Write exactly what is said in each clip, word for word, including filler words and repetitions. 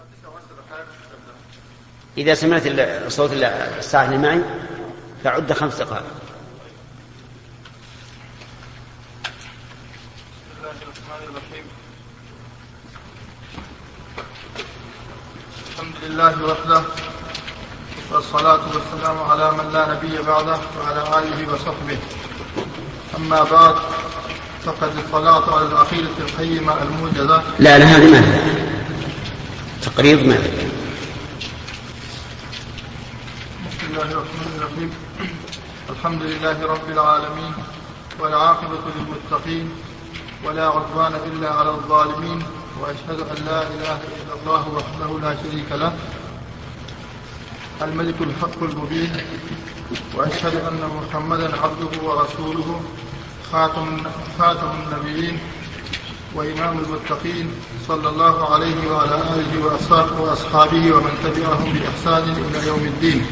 إذا سمعت صوت الساعة اللي معي فعد خمس دقائق. بسم الله الرحمن الرحيم. الحمد لله وحده، والصلاة والسلام على من لا نبي بعده وعلى آله وصحبه. أما بعد، فقد اطلعت على العقيدة القيمة الموجزة. لا لا هذه ما تقريب ما بسم الله الرحمن الرحيم. الحمد لله رب العالمين، والعاقبة للمتقين، ولا عدوان إلا على الظالمين، وأشهد أن لا إله إلا الله وحده لا شريك له الملك الحق المبين، وأشهد أن محمدا عبده ورسوله خاتم خاتم النبيين وإمام المتقين، صلى الله عليه وعلى آله وأصحابه ومن تبعهم بإحسان إلى يوم الدين.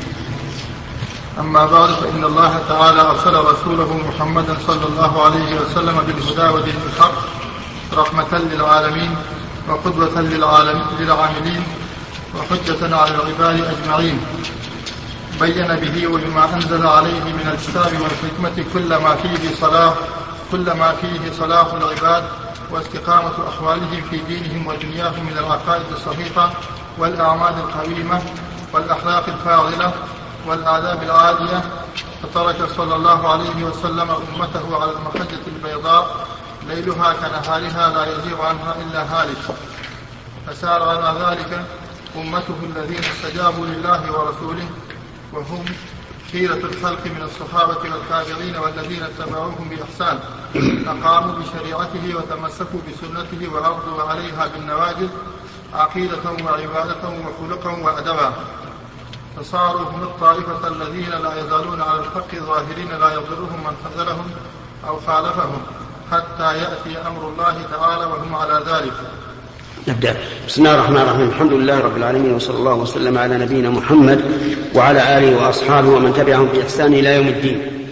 أما بعد، فإن الله تعالى أرسل رسوله محمدا صلى الله عليه وسلم بالهدى ودين الحق رحمة للعالمين وقدوة للعاملين وحجة على العباد أجمعين. بين به وبما أنزل عليه من الكتاب والحكمة كل ما فيه صلاح كل ما فيه صلاح العباد واستقامة أحوالهم في دينهم ودنياهم من العقائد الصحيحة والأعمال القويمة والأخلاق الفاضلة والآداب العالية. فترك صلى الله عليه وسلم أمته على المحجة البيضاء ليلها كنهارها لا يزيغ عنها إلا هالك. فسار على ذلك أمته الذين استجابوا لله ورسوله، وهم خيرة الخلق من الصحابة والتابعين والذين اتبعوهم بإحسان، أقاموا بشريعته وتمسكوا بسنته وعرضوا عليها بالنواجذ عقيدة وعبادة وخلقا وأدبا. فصاروا هم الطائفة الذين لا يزالون على الحق ظاهرين لا يضرهم من خذلهم أو خالفهم حتى يأتي أمر الله تعالى وهم على ذلك. نبدأ. بسم الله الرحمن الرحيم. الحمد لله رب العالمين، وصلى الله وسلم على نبينا محمد وعلى آله وأصحابه ومن تبعهم بإحسان إلى يوم الدين.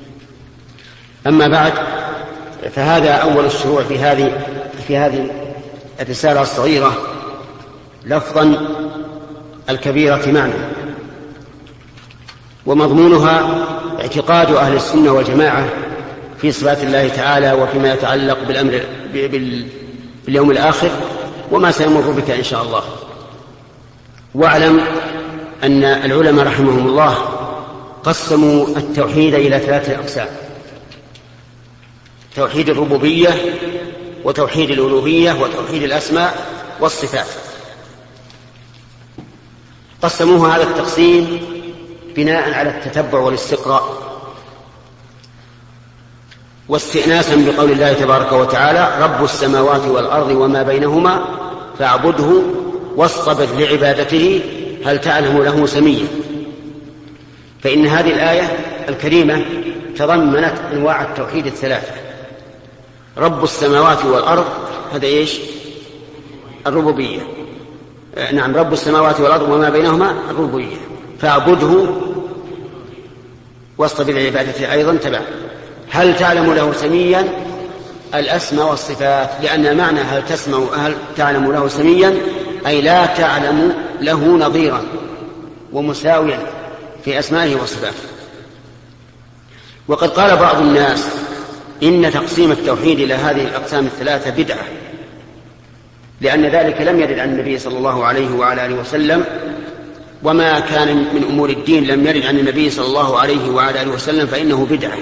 أما بعد، فهذا أول الشروع في هذه في هذه الرسالة الصغيرة لفظا الكبيرة معنى، ومضمونها اعتقاد أهل السنة والجماعة في صفات الله تعالى وفيما يتعلق بالأمر باليوم الآخر وما سيمر بك إن شاء الله. واعلم أن العلماء رحمهم الله قسموا التوحيد إلى ثلاثة أقسام: توحيد الربوبية، وتوحيد الألوهية، وتوحيد الأسماء والصفات. قسموه هذا التقسيم بناء على التتبع والاستقراء، واستئناسا بقول الله تبارك وتعالى: رب السماوات والأرض وما بينهما فاعبده واصطبر لعبادته هل تعلم له سميا. فإن هذه الآية الكريمة تضمنت أنواع التوحيد الثلاثة: رب السماوات والأرض، هذا إيش؟ الربوبية. نعم، رب السماوات والأرض وما بينهما الربوبية، فاعبده واصطبر لعبادته أيضا تبع. هل تعلم له سميا؟ الأسماء والصفات، لأن معنى هل تسمع هل تعلم له سميا أي لا تعلم له نظيرا ومساويا في أسمائه وصفاته. وقد قال بعض الناس إن تقسيم التوحيد إلى هذه الأقسام الثلاثة بدعة، لأن ذلك لم يرد عن النبي صلى الله عليه وعلى آله وسلم، وما كان من أمور الدين لم يرد عن النبي صلى الله عليه وعلى آله وسلم فإنه بدعة.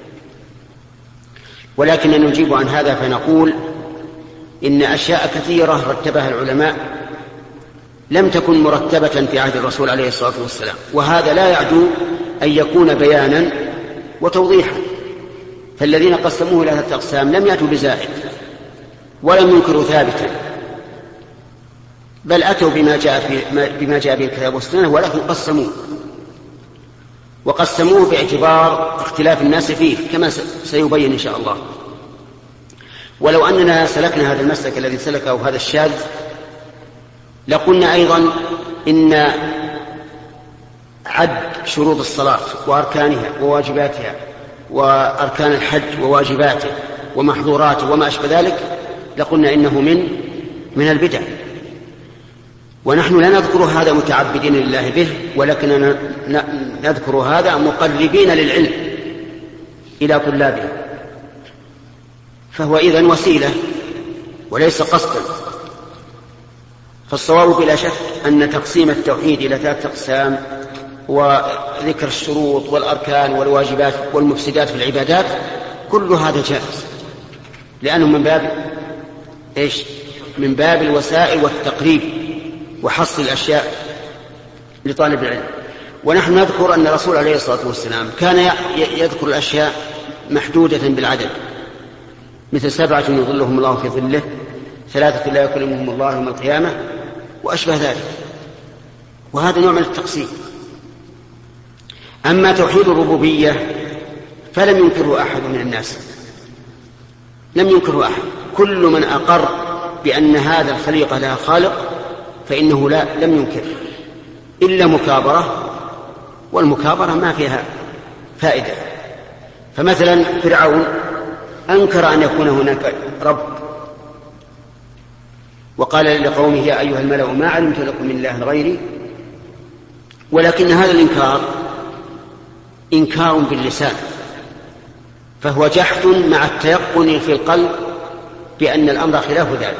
ولكن نجيب عن هذا فنقول إن أشياء كثيرة رتبها العلماء لم تكن مرتبة في عهد الرسول عليه الصلاة والسلام، وهذا لا يعدو أن يكون بيانا وتوضيحا. فالذين قسموه إلى ثلاثة أقسام لم يأتوا بزائد ولم ينكروا ثابتا، بل أتوا بما جاء, في بما جاء به الكتاب والسنة، ولكن قسموه وقسموه باعتبار اختلاف الناس فيه كما سيبين إن شاء الله. ولو أننا سلكنا هذا المسلك الذي سلكه هذا الشاذ لقلنا أيضا إن عد شروط الصلاة وأركانها وواجباتها وأركان الحج وواجباته ومحظوراته وما أشبه ذلك لقلنا إنه من من البدع. ونحن لا نذكر هذا متعبدين لله به، ولكننا نذكر هذا مقربين للعلم إلى طلابه، فهو إذن وسيلة وليس قصدا. فالصواب بلا شك أن تقسيم التوحيد إلى ثلاثة أقسام وذكر الشروط والأركان والواجبات والمفسدات في العبادات كل هذا جائز، لأنه من باب إيش؟ من باب الوسائل والتقريب وحصر الأشياء لطالب العلم. ونحن نذكر أن الرسول عليه الصلاة والسلام كان يذكر الأشياء محدودة بالعدد، مثل سبعة يظلهم الله في ظله، ثلاثة لا يكلمهم الله يوم القيامة، وأشبه ذلك، وهذا نوع من التقسيم. أما توحيد الربوبية فلم ينكره أحد من الناس، لم ينكره أحد، كل من أقر بأن هذا الخليقة لها خالق فإنه لا لم ينكر، إلا مكابرة، والمكابرة ما فيها فائدة. فمثلا فرعون أنكر أن يكون هناك رب، وقال لقومه يا أيها الملأ ما علمت لكم من إله غيري، ولكن هذا الإنكار إنكار باللسان، فهو جحد مع التيقن في القلب بأن الأمر خلاف ذلك.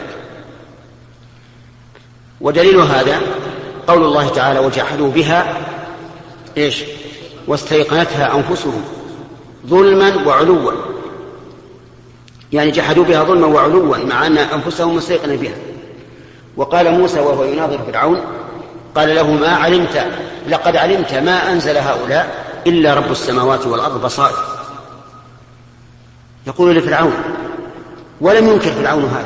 ودليل هذا قول الله تعالى وجحدوا بها إيش؟ واستيقنتها أنفسهم ظلما وعلوا، يعني جحدوا بها ظلما وعلوا مع أن أنفسهم مستيقنة بها. وقال موسى وهو يناظر فرعون قال له ما علمت لقد علمت ما أنزل هؤلاء إلا رب السماوات والأرض بصائر، يقول لفرعون، ولم ينكر فرعون هذا.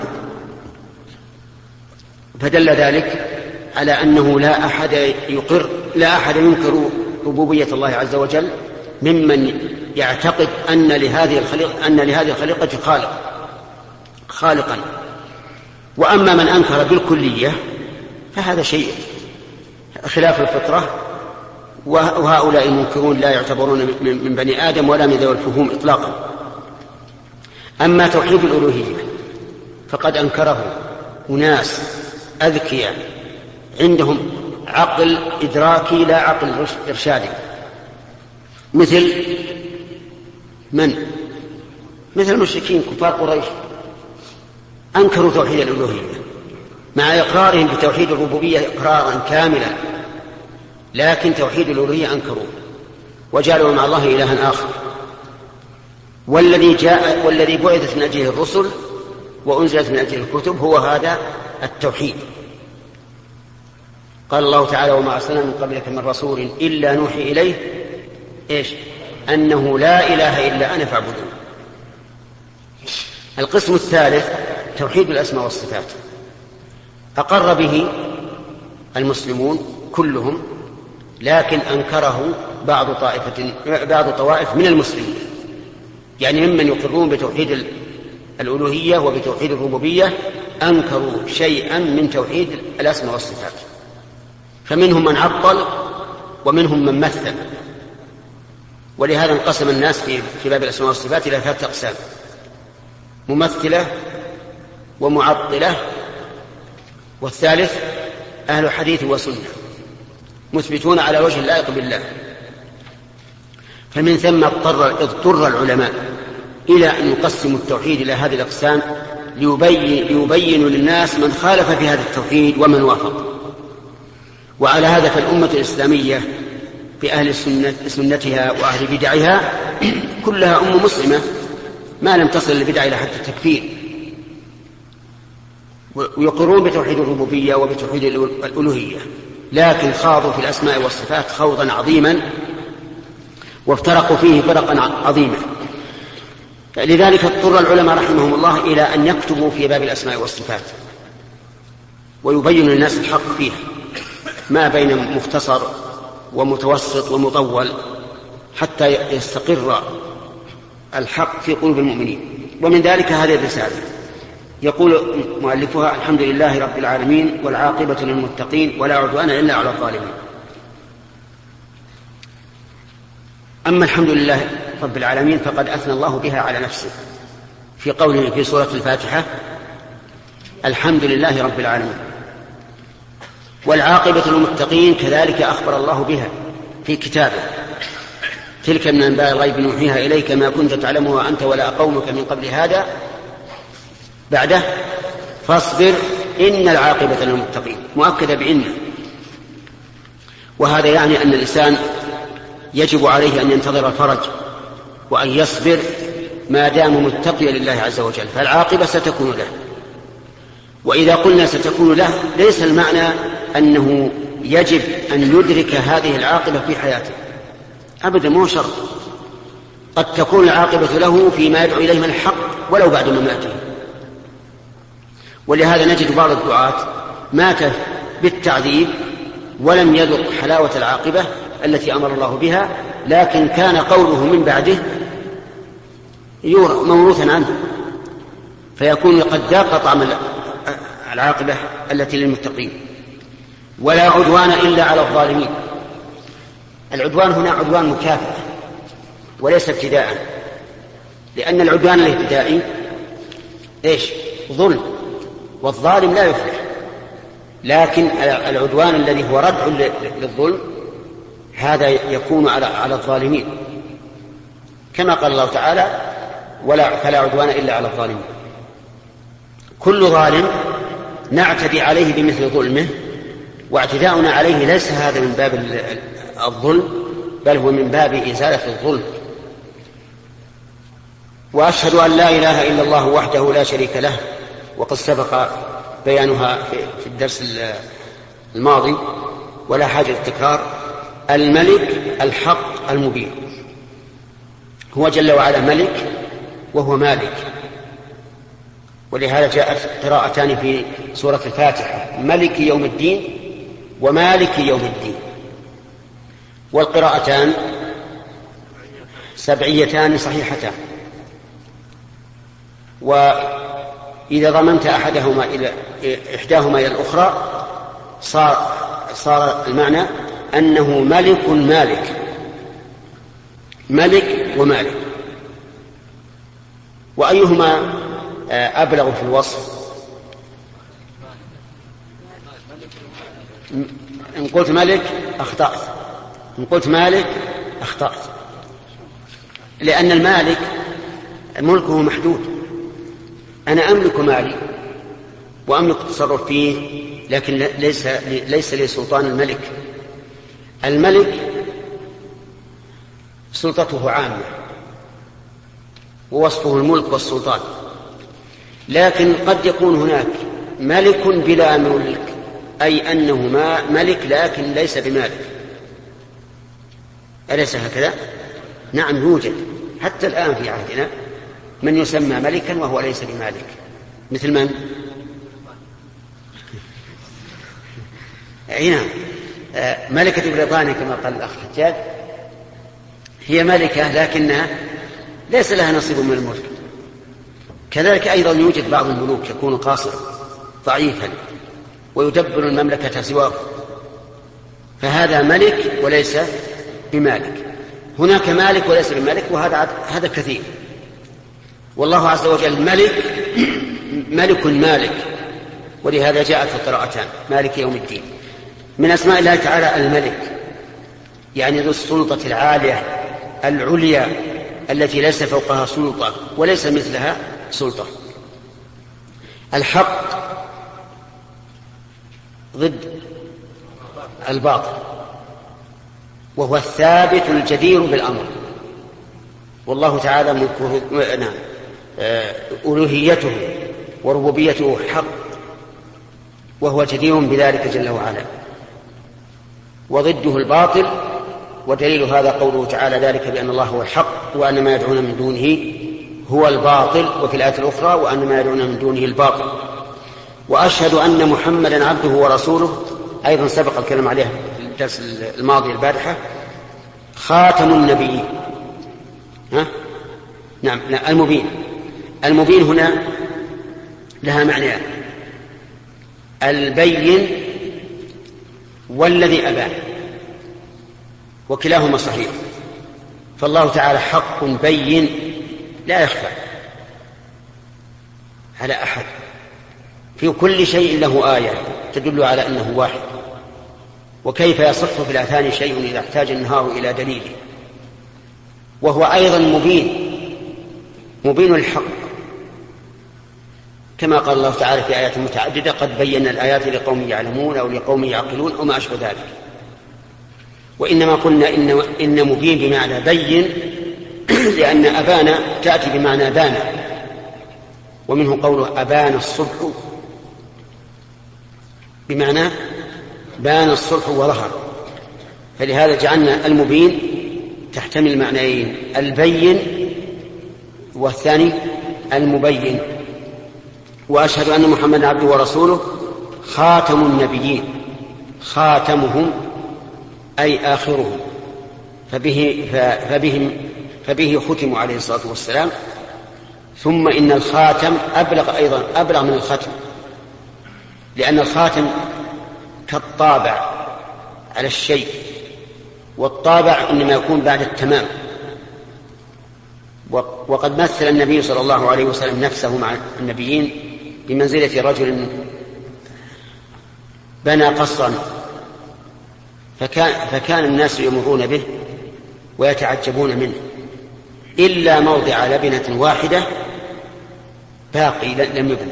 فدل ذلك على أنه لا أحد يقر لا أحد ينكر ربوبية الله عز وجل ممن يعتقد أن لهذه الخليقة أن لهذه الخليقة خالق خالقا. وأما من أنكر بالكلية فهذا شيء خلاف الفطرة، وهؤلاء المنكرون لا يعتبرون من بني آدم ولا من ذوي الفهوم إطلاقا. أما توحيد الألوهية فقد أنكره أناس أذكياء عندهم عقل إدراكي لا عقل إرشادي، مثل من؟ مثل المشركين كفار قريش، أنكروا توحيد الألوهية مع إقرارهم بتوحيد الربوبية إقرارا كاملا، لكن توحيد الألوهية أنكروا وجعلوا مع الله إلها آخر. والذي جاء والذي بعثت من أجله الرسل وأنزلت من أجله الكتب هو هذا التوحيد. قال الله تعالى وما أرسلنا من قبلك من رسول إلا نوحي إليه إيش؟ أنه لا إله إلا أنا فاعبدون. القسم الثالث توحيد الأسماء والصفات، أقر به المسلمون كلهم، لكن أنكره بعض طائفة بعض طوائف من المسلمين، يعني ممن يقرون بتوحيد الألوهية وبتوحيد الربوبية أنكروا شيئا من توحيد الأسماء والصفات، فمنهم من عطل ومنهم من مثل. ولهذا انقسم الناس في في باب الأسماء والصفات إلى ثلاثة أقسام: ممثلة ومعطلة، والثالث أهل حديث وسنة مثبتون على وجه اللائق بالله. فمن ثم اضطر, اضطر العلماء إلى أن يقسموا التوحيد إلى هذه الأقسام ليبين ليبينوا للناس من خالف في هذا التوحيد ومن وافق. وعلى هذا فالأمة الإسلامية بأهل السنة سنتها وأهل بدعها كلها أم مسلمة ما لم تصل البدع إلى حد التكفير، ويقرون بتوحيد الربوبية وبتوحيد الألوهية، لكن خاضوا في الأسماء والصفات خوضا عظيما وافترقوا فيه فرقا عظيما. لذلك اضطر العلماء رحمهم الله إلى أن يكتبوا في باب الأسماء والصفات ويبينوا للناس الحق فيها، ما بين مختصر ومتوسط ومطول، حتى يستقر الحق في قلوب المؤمنين. ومن ذلك هذه الرسالة يقول مؤلفها: الحمد لله رب العالمين والعاقبة للمتقين ولا عدوان إلا على الظالمين. أما الحمد لله رب العالمين فقد أثنى الله بها على نفسه في قوله في سورة الفاتحة: الحمد لله رب العالمين. والعاقبة للمتقين كذلك أخبر الله بها في كتابه: تلك من أنباء الغيب نوحيها إليك ما كنت تعلمها أنت ولا قومك من قبل هذا. بعده: فاصبر إن العاقبة للمتقين، مؤكدة بإن. وهذا يعني أن الإنسان يجب عليه أن ينتظر الفرج وأن يصبر ما دام متقيا لله عز وجل، فالعاقبة ستكون له. وإذا قلنا ستكون له ليس المعنى أنه يجب أن يدرك هذه العاقبة في حياته أبدا، مو شرط. قد تكون العاقبة له فيما يدعو إليه من الحق ولو بعد مماته. ولهذا نجد بعض الدعاة مات بالتعذيب ولم يذق حلاوة العاقبة التي أمر الله بها، لكن كان قوله من بعده موروثا عنه، فيكون قد ذاق طعم العاقبة التي للمتقين. ولا عدوان إلا على الظالمين. العدوان هنا عدوان مكافأة وليس ابتداء، لأن العدوان الابتدائي إيش؟ ظلم، والظالم لا يفلح. لكن العدوان الذي هو ردع للظلم هذا يكون على على الظالمين، كما قال الله تعالى: ولا فلا عدوان إلا على الظالمين. كل ظالم نعتدي عليه بمثل ظلمه، واعتداؤنا عليه ليس هذا من باب الظلم، بل هو من باب إزالة الظلم. وأشهد أن لا إله إلا الله وحده لا شريك له، وقد سبق بيانها في الدرس الماضي ولا حاجة للتكرار. الملك الحق المبين، هو جل وعلا ملك وهو مالك. ولهذا جاءت قراءتان في سورة الفاتحة: ملك يوم الدين ومالك يوم الدين. والقراءتان سبعيتان صحيحتان. وإذا ضمنت أحدهما إلى إحداهما إلى الأخرى صار, صار المعنى أنه ملك مالك، ملك ومالك. وأيهما أبلغ في الوصف؟ إن قلت ملك أخطأت، إن قلت مالك أخطأت، لأن المالك ملكه محدود. أنا أملك مالي وأملك التصرف فيه، لكن ليس ليس لي سلطان الملك. الملك سلطته عامة ووصفه الملك والسلطان، لكن قد يكون هناك ملك بلا ملك، أي أنه ما ملك لكن ليس بمالك. أليس هكذا؟ نعم، يوجد حتى الآن في عهدنا من يسمى ملكا وهو ليس بمالك. مثل من؟ هنا ملكة بريطانيا كما قال الأخ حجاج، هي ملكة لكنها ليس لها نصيب من الملك. كذلك أيضا يوجد بعض الملوك يكون قاصرا ضعيفا ويدبر المملكة سواه، فهذا ملك وليس بمالك. هناك مالك وليس بمالك، وهذا هذا كثير. والله عز وجل ملك ملك مالك، ولهذا جاءت في القراءتان مالك يوم الدين. من أسماء الله تعالى الملك، يعني ذو السلطة العالية العليا التي ليس فوقها سلطة وليس مثلها سلطة. الحق ضد الباطل، وهو الثابت الجدير بالأمر. والله تعالى ملكه نعم ألوهيته وربوبيته حق، وهو جدير بذلك جل وعلا. وضده الباطل، ودليل هذا قوله تعالى: ذلك بأن الله هو الحق وأن ما يدعون من دونه هو الباطل. وفي الآية الأخرى: وأن ما يدعون من دونه الباطل. وأشهد أن محمدا عبده ورسوله، أيضا سبق الكلام عليه في الدرس الماضي البارحة، خاتم النبيين. ها؟ نعم، لا المبين. المبين هنا لها معنيان: البين والذي أبان، وكلاهما صحيح. فالله تعالى حق بين لا يخفى على أحد، في كل شيء له آية تدل على أنه واحد وكيف يصح في الآذان شيء إذا احتاج النهار إلى دليله، وهو أيضا مبين مبين الحق، كما قال الله تعالى في آيات متعددة: قد بينا الآيات لقوم يعلمون أو لقوم يعقلون وما أشبه ذلك. وإنما قلنا إن, إن مبين بمعنى بين لأن أبان تأتي بمعنى بان، ومنه قوله أبان الصبح بمعنى بان الصبح وظهر، فلهذا جعلنا المبين تحتمل معنيين: البين والثاني المبين. وأشهد أن محمدا عبده ورسوله خاتم النبيين، خاتمهم أي آخرهم، فبه, فبهم فبه ختموا عليه الصلاة والسلام. ثم إن الخاتم أبلغ أيضا أبلغ من الختم، لأن الخاتم كالطابع على الشيء، والطابع إنما يكون بعد التمام. وقد مثل النبي صلى الله عليه وسلم نفسه مع النبيين بمنزلة رجل بنى قصرا، فكان, فكان الناس يمرون به ويتعجبون منه إلا موضع لبنة واحدة باقي لم يبنى.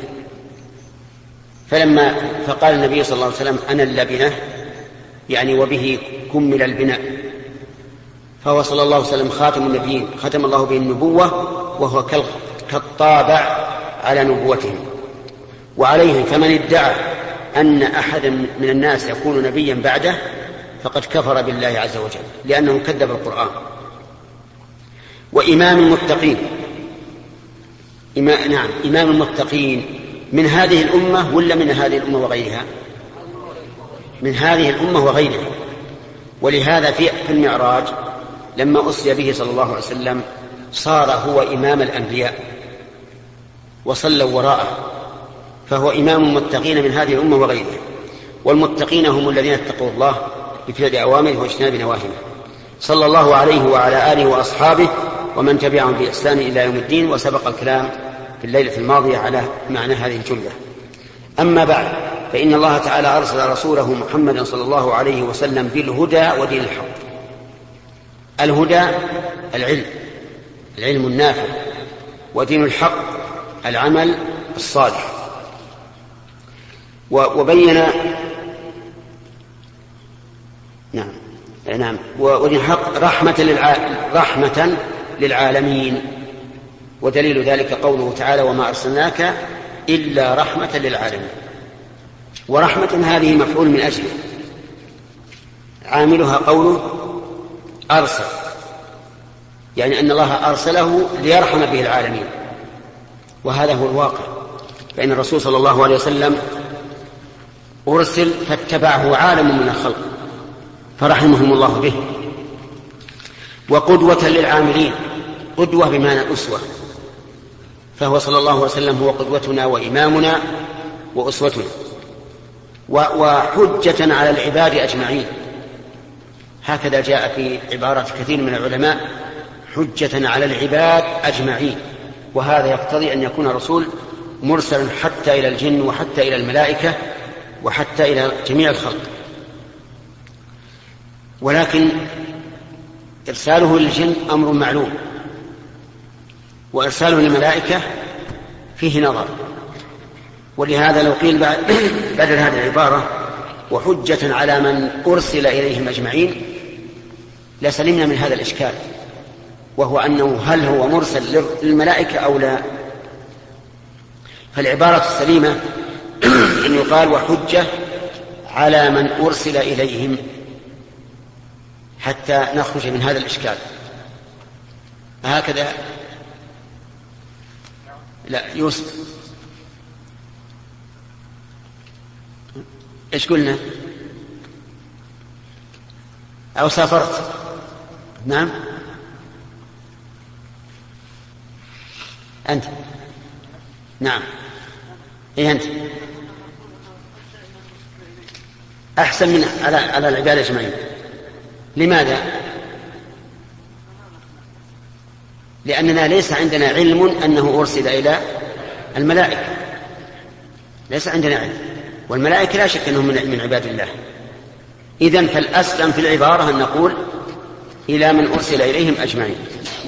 فلما فقال النبي صلى الله عليه وسلم: أنا اللبنة، يعني وبه كمل البناء. فهو صلى الله عليه وسلم خاتم النبيين، ختم الله به النبوة، وهو كالطابع على نبوتهم. وعليه فمن ادعى أن أحدا من الناس يكون نبيا بعده فقد كفر بالله عز وجل، لأنه كذب القرآن. وإمام المتقين، إمام نعم إمام المتقين من هذه الأمة ولا من هذه الأمة وغيرها؟ من هذه الأمة وغيرها. ولهذا في المعراج لما أسري به صلى الله عليه وسلم صار هو إمام الأنبياء وصلوا وراءه، فهو إمام المتقين من هذه الأمة وغيرها. والمتقين هم الذين اتقوا الله بفعل أوامره واجتناب نواهيه، صلى الله عليه وعلى آله وأصحابه ومن تبعهم بإحسان إلى يوم الدين. وسبق الكلام في الليلة الماضية على معنى هذه الجملة. أما بعد، فإن الله تعالى أرسل رسوله محمدا صلى الله عليه وسلم بالهدى ودين الحق. الهدى العلم العلم النافع، ودين الحق العمل الصالح. وبين نعم نعم ودين الحق رحمة, للع... رحمة للعالمين. ودليل ذلك قوله تعالى: وما أرسلناك إلا رحمة للعالمين. ورحمة هذه مفعول من أجله، عاملها قوله أرسل، يعني أن الله أرسله ليرحم به العالمين، وهذا هو الواقع. فإن الرسول صلى الله عليه وسلم أرسل فاتبعه عالم من الخلق فرحمهم الله به. وقدوة للعاملين، قدوة بمعنى أسوة، فهو صلى الله عليه وسلم هو قدوتنا وإمامنا وأسوتنا، وحجة على العباد أجمعين. هكذا جاء في عبارة كثير من العلماء: حجة على العباد أجمعين. وهذا يقتضي أن يكون رسول مرسلا حتى إلى الجن وحتى إلى الملائكة وحتى إلى جميع الخلق. ولكن إرساله للجن أمر معلوم، وإرساله للملائكة فيه نظر. ولهذا لو قيل بدل هذه العبارة وحجة على من أرسل إليهم أجمعين لسلمنا من هذا الإشكال، وهو أنه هل هو مرسل للملائكة أو لا. فالعبارة السليمة أن يقال وحجة على من أرسل إليهم، حتى نخرج من هذا الإشكال. هكذا لا يوسف إيش قلنا؟ أو سافرت؟ نعم أنت نعم إيه أنت أحسن من على على العباد أجمعين. لماذا؟ لأننا ليس عندنا علم أنه أرسل إلى إذن فالأسلم في العبارة أن نقول إلى من أرسل إليهم أجمعين.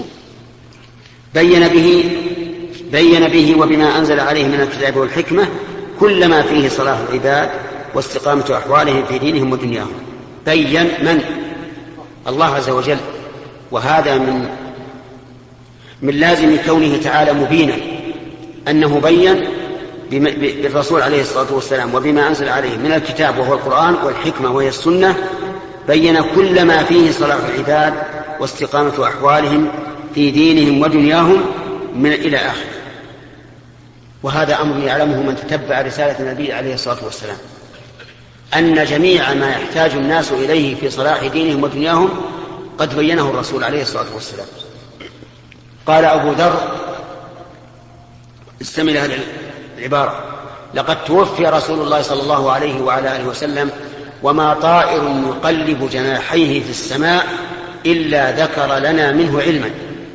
بين به بين به وبما أنزل عليه من الكتاب والحكمة كل ما فيه صلاح العباد واستقامة أحوالهم في دينهم ودنياهم. بين من؟ الله عز وجل. وهذا من من لازم كونه تعالى مبينا، أنه بين بالرسول عليه الصلاة والسلام وبما أنزل عليه من الكتاب وهو القرآن والحكمة وهي السنة، بين كل ما فيه صلاح العباد واستقامة أحوالهم في دينهم ودنياهم من إلى آخر. وهذا أمر يعلمه من تتبع رسالة النبي عليه الصلاة والسلام، أن جميع ما يحتاج الناس إليه في صلاح دينهم ودنياهم قد بينه الرسول عليه الصلاة والسلام. قال أبو ذر، استمع لهذه العبارة: لقد توفي رسول الله صلى الله عليه وعلى آله وسلم وما طائر يقلب جناحيه في السماء إلا ذكر لنا منه علما.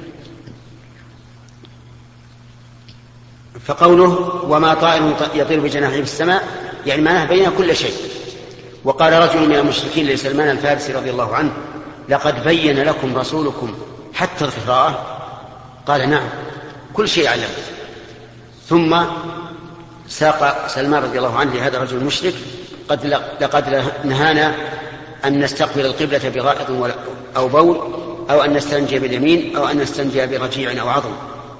فقوله وما طائر يطير بجناحيه في السماء يعني معناه بين كل شيء. وقال رجل من المشركين لسلمان الفارسي رضي الله عنه: لقد بين لكم رسولكم حتى القراءة؟ قال: نعم، كل شيء علم. ثم ساق سلمان رضي الله عنه لهذا الرجل المشرك: قد لقد نهانا أن نستقبل القبلة بغائط أو بول أو أن نستنجي باليمين أو أن نستنجي برجيع أو عظم.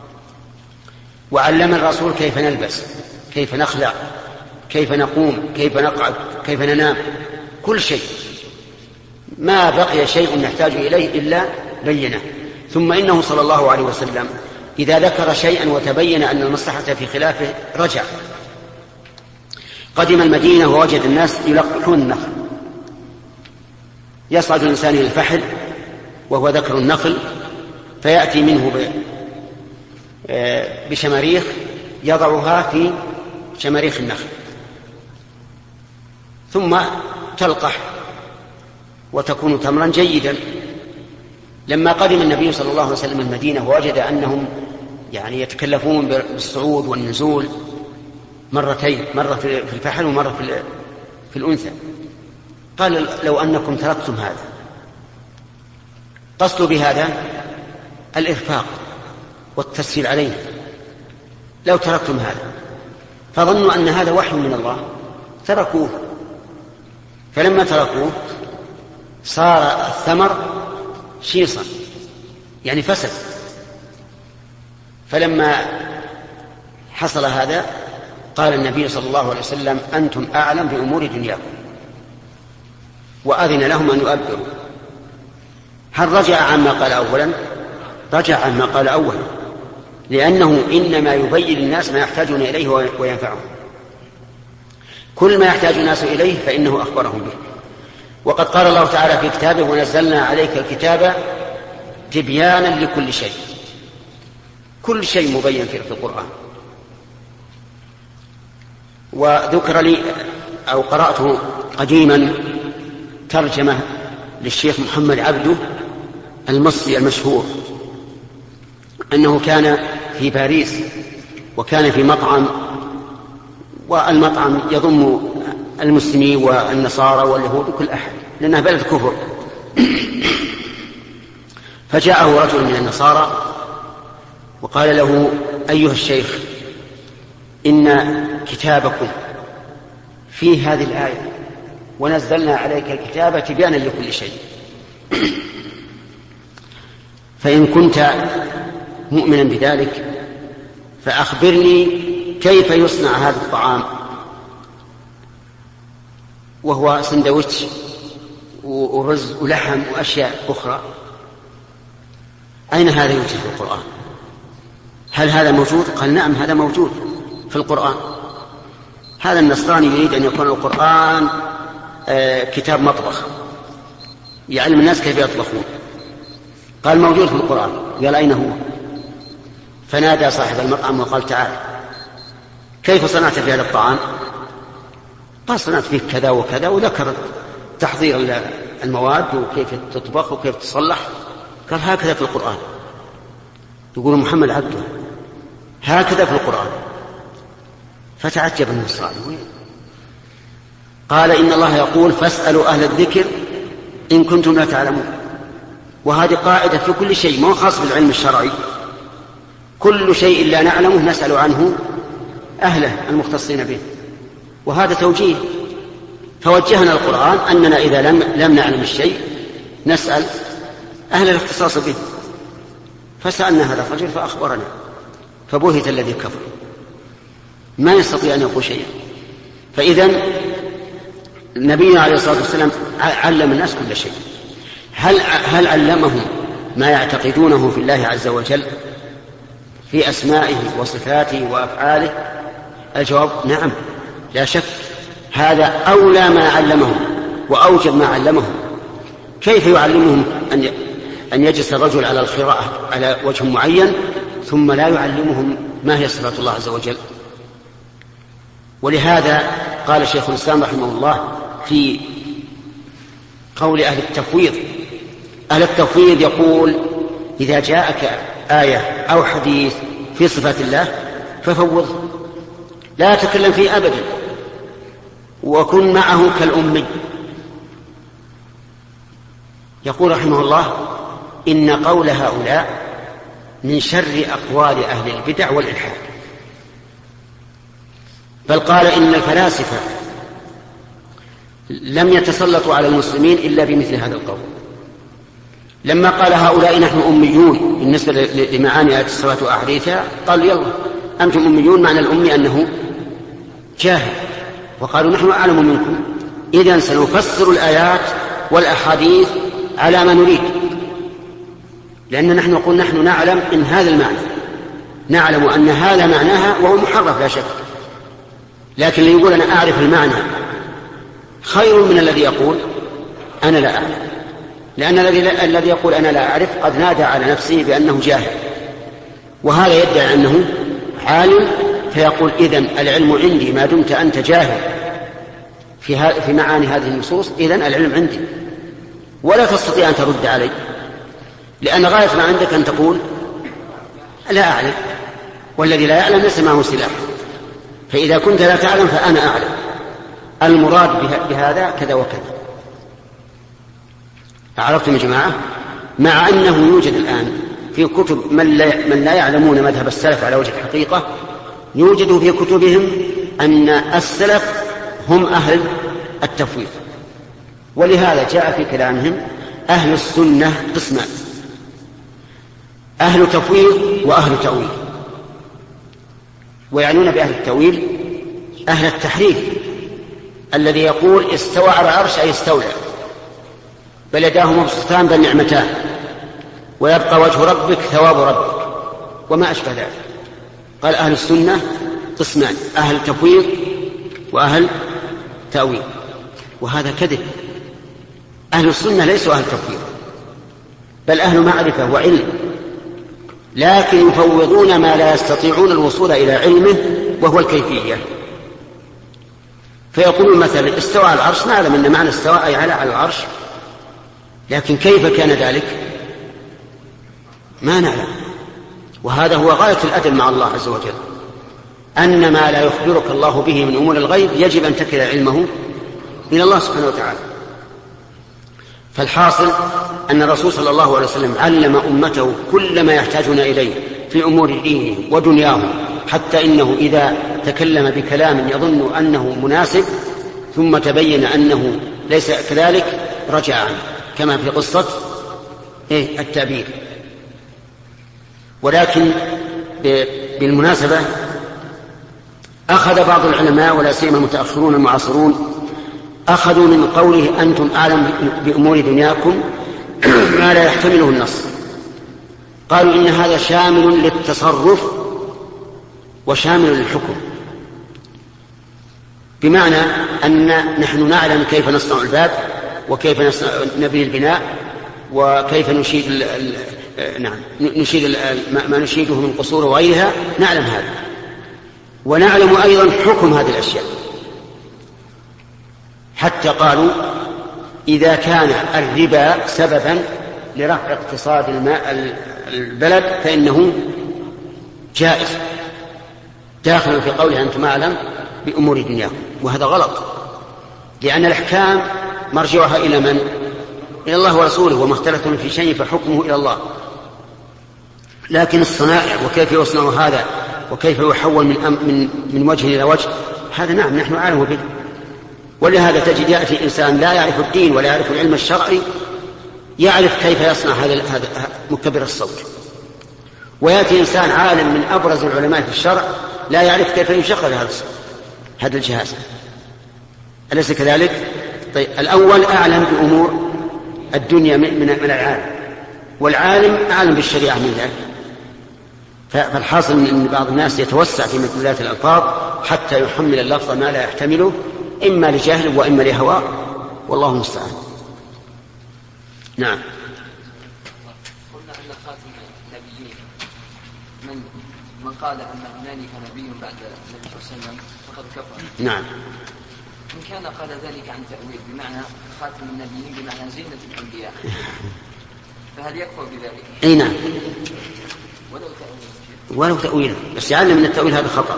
وعلم الرسول كيف نلبس، كيف نخلع، كيف نقوم، كيف نقعد، كيف ننام، كل شيء. ما بقي شيء نحتاج إليه إلا بينه. ثم إنه صلى الله عليه وسلم إذا ذكر شيئا وتبين أن المصلحة في خلافه رجع. قدم المدينة ووجد الناس يلقحون النخل، يصعد الإنسان إلى الفحل وهو ذكر النخل، فيأتي منه بشماريخ يضعها في شماريخ النخل ثم تلقح وتكون تمرا جيدا. لما قدم النبي صلى الله عليه وسلم المدينة ووجد أنهم يعني يتكلفون بالصعود والنزول مرتين، مرة في الفحل ومرة في الأنثى، قال: لو أنكم تركتم هذا. قصدوا بهذا الإرفاق والتسهيل عليه. لو تركتم هذا، فظنوا أن هذا وحي من الله تركوه. فلما تركوه صار الثمر شيصا يعني فسد. فلما حصل هذا قال النبي صلى الله عليه وسلم: أنتم أعلم بأمور دنياكم، وأذن لهم أن يؤبروا. هل رجع عما قال أولا؟ رجع عما قال أولا، لأنه إنما يبين الناس ما يحتاجون إليه وينفعهم. كل ما يحتاج الناس إليه فإنه أخبرهم به. وقد قال الله تعالى في كتابه: ونزلنا عليك الكتاب تبيانا لكل شيء. كل شيء مبين في القرآن. وذكر لي أو قرأته قديما ترجمة للشيخ محمد عبده المصري المشهور، أنه كان في باريس وكان في مطعم، والمطعم يضم المسلمين والنصارى واليهود وكل أحد لأنها بلد كفر. فجاءه رجل من النصارى وقال له: أيها الشيخ، إن كتابكم في هذه الآية: ونزلنا عليك الكتاب تبيانا لكل شيء، فإن كنت مؤمنا بذلك فأخبرني كيف يصنع هذا الطعام، وهو سندويتش ورز ولحم وأشياء أخرى. أين هذا يوجد في القرآن؟ هل هذا موجود؟ قال: نعم، هذا موجود في القرآن. هذا النصراني يريد أن يكون القرآن آه كتاب مطبخ يعلم الناس كيف يطبخون. قال: موجود في القرآن. قال: أين هو؟ فنادى صاحب المطعم وقال: تعال، كيف صنعت في هذا الطعام؟ قال: صنعت فيه كذا وكذا، وذكر تحضير المواد وكيف تطبخ وكيف تصلح. قال: هكذا في القرآن. يقول محمد عبده هكذا في القرآن. فتعجب النصراني: قال إن الله يقول فاسألوا أهل الذكر إن كنتم لا تعلمون. وهذه قاعدة في كل شيء، ما هو خاص بالعلم الشرعي، كل شيء لا نعلمه نسأل عنه أهله المختصين به، وهذا توجيه. فوجهنا القرآن أننا إذا لم, لم نعلم الشيء نسأل أهل الاختصاص به. فسألنا هذا الرجل فأخبرنا، فبهت الذي كفر، ما يستطيع أن يقول شيئا. فإذن نبينا عليه الصلاة والسلام علم الناس كل شيء. هل, هل علمهم ما يعتقدونه في الله عز وجل في أسمائه وصفاته وأفعاله؟ الجواب نعم لا شك، هذا أولى ما علمهم وأوجب ما علمهم. كيف يعلمهم أن أن يجلس الرجل على القراءة على وجه معين ثم لا يعلمهم ما هي صفات الله عز وجل؟ ولهذا قال شيخ الإسلام رحمه الله في قول أهل التفويض، أهل التفويض يقول إذا جاءك آية أو حديث في صفات الله ففوضه، لا تكلم فيه أبدا، وكن معه كالأمي. يقول رحمه الله إن قول هؤلاء من شر أقوال أهل البدع والإلحاد. بل قال إن الفلاسفة لم يتسلطوا على المسلمين إلا بمثل هذا القول. لما قال هؤلاء نحن أميون بالنسبة لمعاني آيات الصلاة وأحاديثها، قالوا يلا أنتم أميون، معنى الأمي أنه جاهل، وقالوا نحن أعلم منكم، إذن سنفسر الآيات والأحاديث على ما نريد، لأن نحن نقول نحن نعلم إن هذا المعنى، نعلم أن هذا معناها وهو محرف لا شك، لكن اللي يقول أنا أعرف المعنى خير من الذي يقول أنا لا أعرف، لأن الذي الذي يقول أنا لا أعرف قد نادى على نفسه بأنه جاهل، وهذا يدعي أنه عالم، فيقول إذن العلم عندي ما دمت أنت جاهل في في معاني هذه النصوص، إذن العلم عندي، ولا تستطيع أن ترد علي، لأن غاية ما عندك أن تقول لا أعلم، والذي لا يعلم ليس معه سلاح. فإذا كنت لا تعلم فأنا أعلم، المراد بهذا كذا وكذا. أعرفتم يا جماعة؟ مع أنه يوجد الآن في كتب من لا, من لا يعلمون مذهب السلف على وجه الحقيقة، يوجد في كتبهم أن السلف هم أهل التفويض، ولهذا جاء في كلامهم أهل السنة قسمان: أهل تفويض وأهل تأويل. ويعنون بأهل التأويل أهل التحريف، الذي يقول استوى على العرش أي استولى، بل يداه مبسوطتان بل نعمتان، ويبقى وجه ربك ثواب ربك، وما أشبه ذلك. قال أهل السنة قسمان: أهل تفويض وأهل تأويل، وهذا كذب. أهل السنة ليسوا أهل تفويض، بل أهل معرفة وعلم، لكن يفوضون ما لا يستطيعون الوصول إلى علمه وهو الكيفية. فيقولون مثلا استوى على العرش، نعلم أن معنى استوى أي على على العرش، لكن كيف كان ذلك ما نعلم. وهذا هو غاية الأدب مع الله عز وجل، أن ما لا يخبرك الله به من أمور الغيب يجب أن تكل علمه إلى الله سبحانه وتعالى. فالحاصل أن الرسول صلى الله عليه وسلم علم أمته كل ما يحتاجون إليه في أمور دينه ودنياهم، حتى إنه إذا تكلم بكلام يظن أنه مناسب ثم تبين أنه ليس كذلك رجع عنه، كما في قصة إيه التعبير. ولكن بالمناسبة أخذ بعض العلماء ولا سيما المتأخرون المعاصرون أخذوا من قوله أنتم أعلم بأمور دنياكم ما لا يحتمله النص، قالوا إن هذا شامل للتصرف وشامل للحكم، بمعنى أن نحن نعلم كيف نصنع الباب وكيف نبني البناء وكيف نشيد ال ال نعم نشيد ما نشيده من قصور وغيرها، نعلم هذا، ونعلم أيضا حكم هذه الأشياء. حتى قالوا إذا كان الربا سببا لرفع اقتصاد الماء البلد فإنه جائز، داخل في قوله أنتم أعلم بأمور دنياكم، وهذا غلط. لأن الأحكام مرجعها إلى من؟ إلى الله ورسوله، وما اختلفتم في شيء فحكمه إلى الله. لكن الصنائع وكيف يصنع هذا وكيف يحول من, من, من وجه إلى وجه، هذا نعم نحن أعلم به. ولهذا تجد يأتي إنسان لا يعرف الدين ولا يعرف العلم الشرعي يعرف كيف يصنع هذا مكبر الصوت، ويأتي إنسان عالم من أبرز العلماء في الشرع لا يعرف كيف يشغل هذا الجهاز. أليس كذلك؟ طيب، الأول أعلم بأمور الدنيا من العالم، والعالم أعلم بالشريعة من ذلك. فالحاصل أن بعض الناس يتوسع في مدلولات الألفاظ حتى يحمل اللفظ ما لا يحتمله، إما لجهل وإما لهوى، والله المستعان. نعم. قلنا أن خاتم النبيين من من قال أن هنالك نبي بعد النبي صلى الله عليه وسلم فقد كفر. نعم. إن كان قال ذلك عن تأويل بمعنى خاتم النبيين بمعنى زينة الأنبياء، فهل يكفر بذلك؟ أي نعم. ولو تأويل ولو تأويل، بس يعلم أن التأويل هذا خطأ،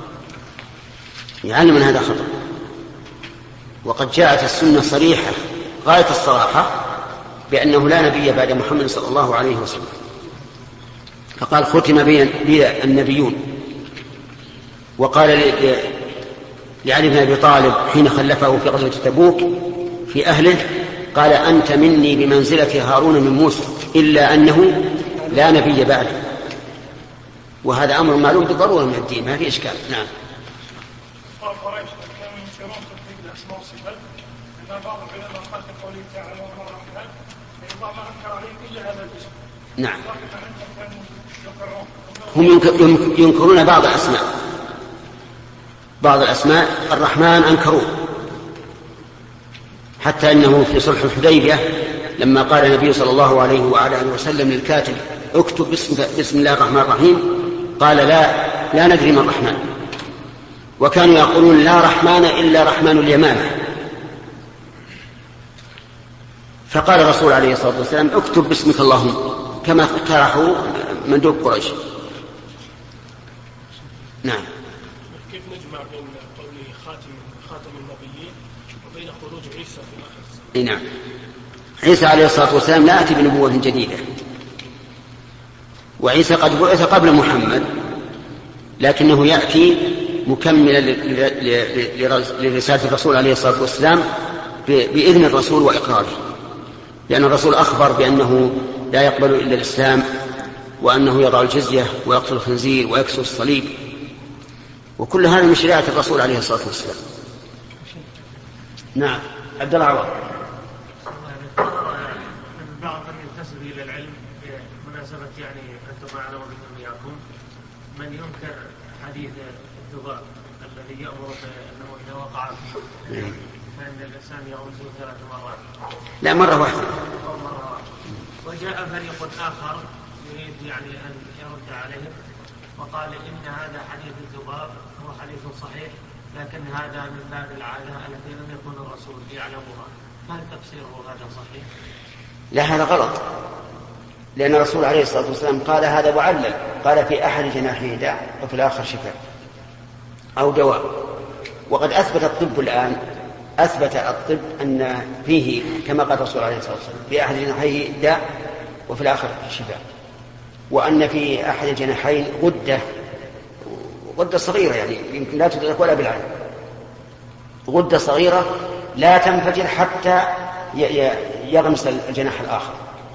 يعلم أن هذا خطأ. وقد جاءت السنة صريحة غاية الصراحة بأنه لا نبي بعد محمد صلى الله عليه وسلم. فقال ختم بي النبيون. وقال لعلي بن أبي طالب حين خلفه في غزوة تبوك في أهله، قال أنت مني بمنزلة هارون من موسى إلا أنه لا نبي بعده. وهذا أمر معلوم بالضرورة من الدين، ما في إشكال. نعم. نعم. هم ينكرون بعض الأسماء، بعض الأسماء الرحمن أنكروه، حتى أنه في صلح الحديبية لما قال النبي صلى الله عليه وعلى آله وسلم للكاتب اكتب بسم, بسم الله الرحمن الرحيم، قال لا لا ندري ما الرحمن. وكانوا يقولون لا رحمن إلا رحمن اليمامة. فقال الرسول عليه الصلاة والسلام اكتب باسمك اللهم، كما اقترحوا مندوب قريش. نعم. كيف نجمع بين قوله خاتم خاتم النبيين وبين خروج عيسى في الآخر؟ اي نعم. عيسى عليه الصلاة والسلام لا يأتي بنبوة جديدة، وعيسى قد بعث قبل محمد، لكنه يأتي مكملا لرسالة الرسول عليه الصلاة والسلام بإذن الرسول وإقراره، لأن الرسول أخبر بأنه لا يقبل إلا الإسلام، وأنه يضع الجزية ويقتل الخنزير ويكسر الصليب، وكل هذا من شريعة الرسول عليه الصلاة والسلام. نعم. عبد الله عوض. بعض من ينتسب إلى العلم بمناسبة يعني أنتم أعلم بكم إياكم من ينكر حديث الذباب الذي يأمر بأنه إذا وقع فإن الإنسان يغمسه ثلاث مرات. لا، مرة واحدة. أو مرة واحدة. وجاء فريق آخر يريد يعني أن يرد عليه وقال إن هذا حديث الذباب هو حديث صحيح، لكن هذا من باب العادة التي لم يكن الرسول يعلمها، فهل تفسيره هذا صحيح؟ لا، هذا غلط، لأن الرسول عليه الصلاة والسلام قال هذا معلل، قال في أحد جناحيه داء وفي الآخر شفاء أو دواء. وقد أثبت الطب الآن، أثبت الطب أن فيه كما قال الرسول عليه الصلاة والسلام في أحد جناحيه داء وفي الآخر شفاء، وأن في أحد الجناحين غدة غدة صغيرة يعني يمكن لا تدرك ولا بالعين، غدة صغيرة لا تنفجر حتى يغمس الجناح الآخر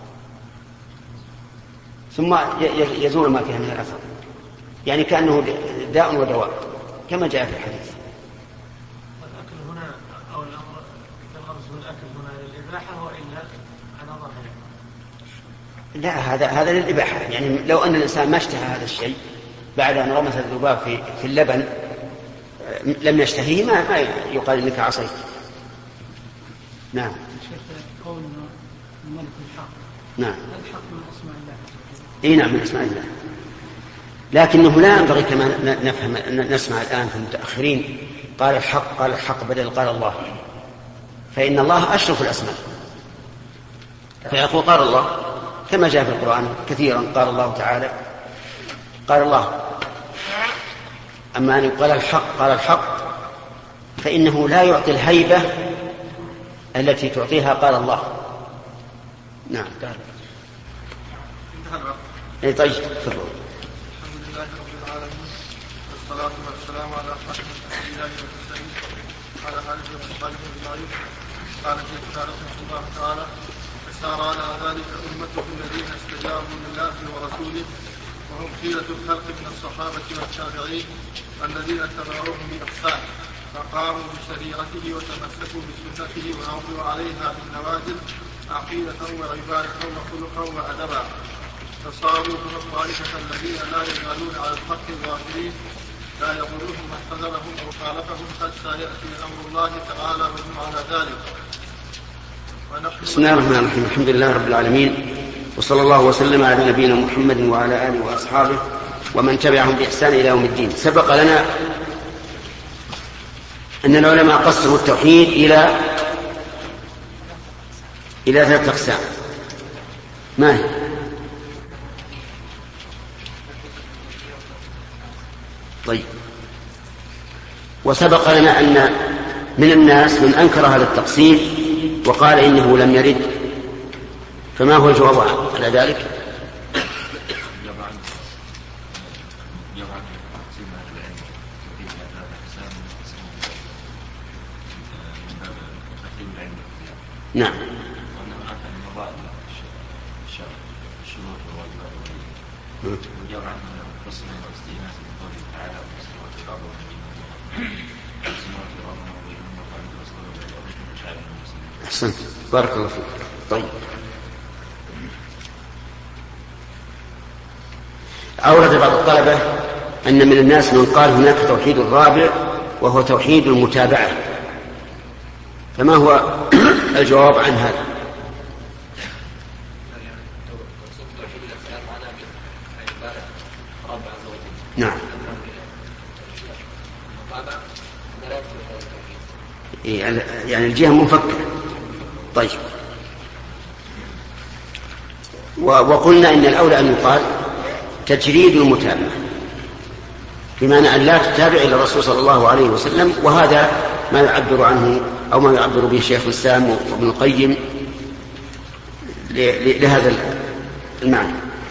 ثم يزول ما فيها من الأثر، يعني كأنه داء ودواء كما جاء في الحديث. والأكل هنا أو الأمر الغمس والأكل هنا للإباحة وإلا على ظاهره؟ لا، هذا هذا للإباحة، يعني لو أن الإنسان ما اشتهى هذا الشيء بعد أن رمس الذباب في في اللبن لم يشتهيه ما, ما يقال إنك عصيت. نعم. قول الملك الحق. نعم. الحق من أسماء الله. إيه نعم، من أسماء الله، لكنه لا ينبغي كما نفهم نسمع الآن في المتأخرين قال الحق قال الحق بدل قال الله، فإن الله أشرف الأسماء، فيقول قال الله كما جاء في القرآن كثيرا، قال الله تعالى قال الله. أما أن يقال الحق قال الحق فإنه لا يعطي الهيبة التي تعطيها قال الله. نعم. اي طيب تفضل. الحمد لله رب العالمين والصلاة والسلام على أشرف الأنبياء والمرسلين وعلى آله وصحبه أجمعين. قال الشيخ رحمه الله تعالى: فسار على ذلك أمته الذين استجابوا لله ورسوله وهم خيرة الخلق من الصحابة والتابعين الذين اتبعوهم بإحسان فقاموا بشريعته وتمسكوا بسنته وعملوا عليها بالنوازل عقيدة وعبادة وخلقا وأدبا، فصاروا هم الطائفة الذين لا يزالون على الحق الظاهرين لا يضرهم من خذلهم أو خالفهم حتى يأتي أمر الله تعالى وهم على ذلك. بسم الله الرحمن الرحيم. الحمد لله رب العالمين، وصلى الله وسلم على نبينا محمد وعلى آله وأصحابه ومن تبعهم بإحسان إلى يوم الدين. سبق لنا أن العلماء قسموا التوحيد إلى إلى ثلاثة أقسام. ما هي؟ طيب. وسبق لنا أن من الناس من أنكر هذا التقسيم وقال إنه لم يرد، فما هو الجواب على ذلك؟ نعم. أحسنت، بارك الله فيك. طيب، أورد بعض الطلبة أن من الناس من قال هناك توحيد الرابع وهو توحيد المتابعة، فما هو الجواب عن هذا؟ نعم. يعني الجهة منفكة. طيب، وقلنا إن الأولى أن يقال تجريد المتابعة، بمعنى أن لا تتابع إلى الرسول صلى الله عليه وسلم، وهذا ما يعبر عنه أو ما يعبر به شيخ الإسلام وابن القيم لهذا المعنى.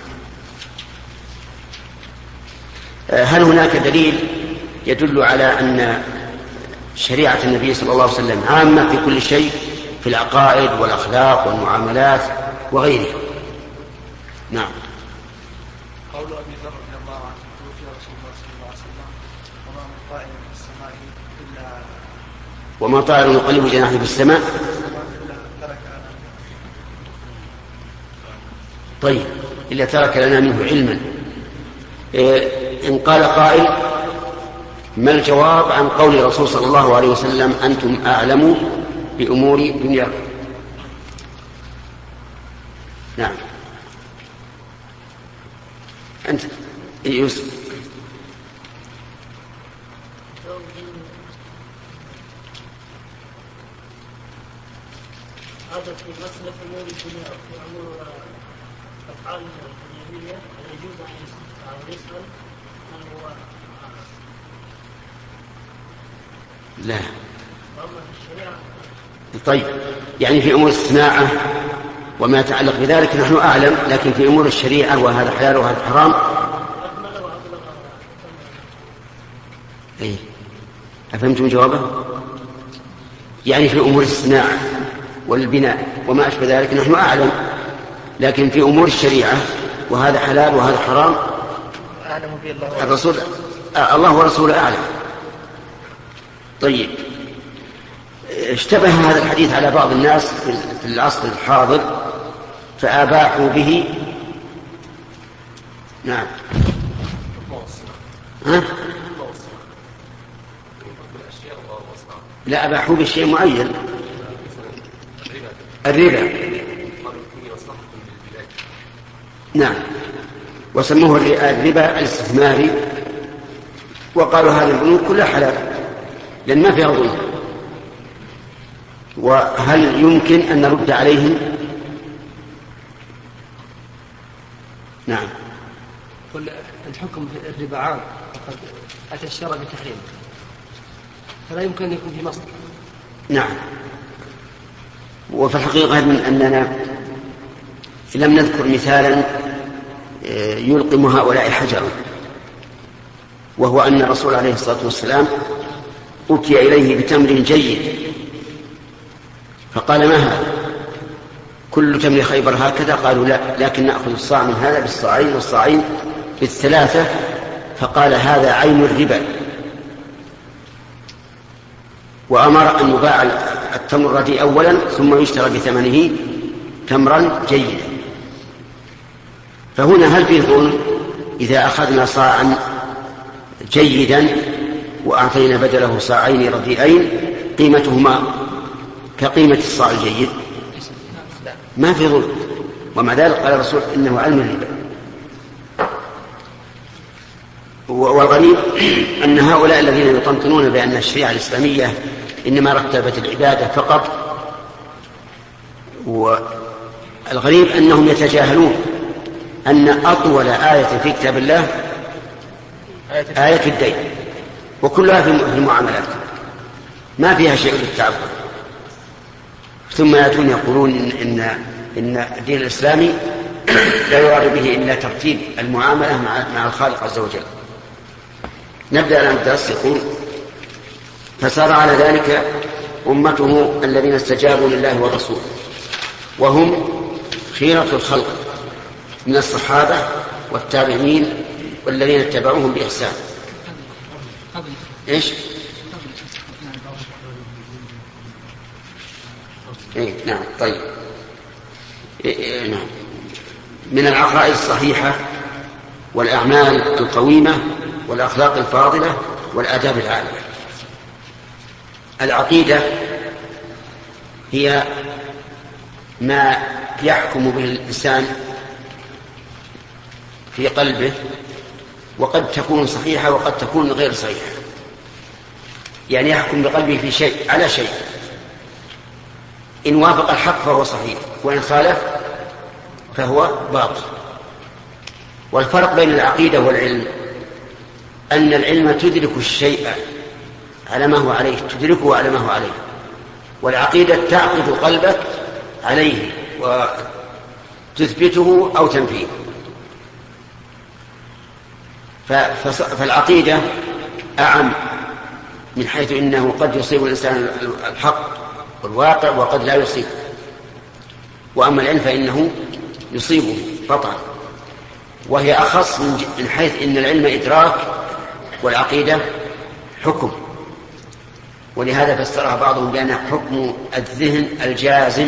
هل هناك دليل يدل على أن شريعة النبي صلى الله عليه وسلم عامة في كل شيء، في العقائد والأخلاق والمعاملات وغيرها؟ نعم. قول أبي ذر رضي الله عنه: توفي رسول الله صلى الله عليه وسلم وما من طائر في السماء إلا وما طائر يقلب جناحه في السماء. طيب، إلا ترك لنا منه علما. إن قال قائل: ما الجواب عن قول الرسول صلى الله عليه وسلم: أنتم أعلموا بأمور دنياكم؟ نعم. أنت يوسف. هذا في مسألة أمور الدنيا أو في أمور أفعال الدنيوية يجوز أن يسأل من هو لا. طيب، يعني في أمور الصناعة وما يتعلق بذلك نحن أعلم، لكن في أمور الشريعة وهذا حلال وهذا حرام. إيه، أفهمتم جوابه؟ يعني في أمور الصناعة والبناء وما أشبه ذلك نحن أعلم، لكن في أمور الشريعة وهذا حلال وهذا حرام أعلم في الله الرسول الله ورسوله أعلم. طيب، اشتبه هذا الحديث على بعض الناس في العصر الحاضر فأباحوا به. نعم. ها؟ لا، أباحوا بشيء معين، الربا. نعم، وسموه الربا الاستثماري، وقالوا هذه البنوك كلها حلال لأن ما فيها ظلم. وهل يمكن أن نرد عليهم؟ نعم. قل الحكم في الربا عام، وقد أتى الشرع بتحريمه، فلا يمكن أن يكون في مصر. نعم. وفي الحقيقة أننا لم نذكر مثالا يلقم هؤلاء حجرا، وهو أن الرسول عليه الصلاة والسلام أتي إليه بتمر جيد فقال: ما هذا؟ كل تمر خيبر هكذا؟ قالوا: لا، لكن نأخذ الصاع من هذا بالصاعين والصاعين بالثلاثة. فقال: هذا عين الربا. وأمر أن يباع التمر الرديء أولا ثم يشترى بثمنه تمرا جيدا. فهنا هل فيه ظلم إذا أخذنا صاعا جيدا وأعطينا بدله صاعين رديئين قيمتهما كقيمة الصاع الجيد؟ ما في ظلم. ومع ذلك قال الرسول: إنه علم الربا. والغريب أن هؤلاء الذين يطنطنون بأن الشريعة الإسلامية إنما رتبت العبادة فقط، والغريب أنهم يتجاهلون أن أطول آية في كتاب الله آية الدين، وكلها في المعاملات ما فيها شيء للتعبد. ثم يأتون يقولون إن, إن, إن الدين الإسلامي لا يراد به إلا ترتيب المعاملة مع, مع الخالق عز وجل. نبدأ الآن الدرس. يقول: فسار على ذلك أمته الذين استجابوا لله ورسوله، وهم خيرة الخلق من الصحابة والتابعين والذين اتبعوهم بإحسان. إيش؟ إيه نعم. طيب. إيه نعم. من العقائد الصحيحة والأعمال القويمة والأخلاق الفاضلة والآداب العالية. العقيدة هي ما يحكم به الإنسان في قلبه، وقد تكون صحيحة وقد تكون غير صحيحة. يعني يحكم بقلبه في شيء على شيء، إن وافق الحق فهو صحيح، وإن خالف فهو باطل. والفرق بين العقيدة والعلم أن العلم تدرك الشيء على ما هو عليه، تدركه على ما هو عليه، والعقيدة تعقد قلبك عليه وتثبته أو تنفيه. فالعقيدة أعم من حيث إنه قد يصيب الإنسان الحق والواقع وقد لا يصيب. وأما العلم فإنه يصيبه قطعا، وهي أخص من حيث إن العلم إدراك والعقيدة حكم. ولهذا فسرها بعضهم بأن حكم الذهن الجازم،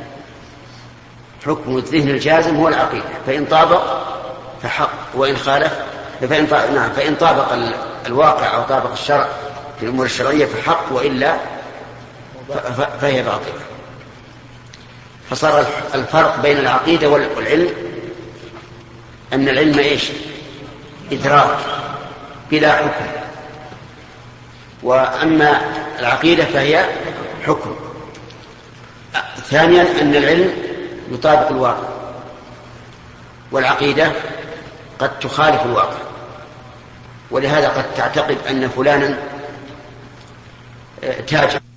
حكم الذهن الجازم هو العقيدة، فإن طابق فحق وإن خالف فإن طابق, نعم فإن طابق الواقع أو طابق الشرع في الأمور الشرعية فحق، وإلا فهي باطلة. فصار الفرق بين العقيدة والعلم أن العلم إيش؟ إدراك بلا حكم، وأما العقيدة فهي حكم. ثانيا أن العلم يطابق الواقع، والعقيدة قد تخالف الواقع. ولهذا قد تعتقد أن فلانا تاجر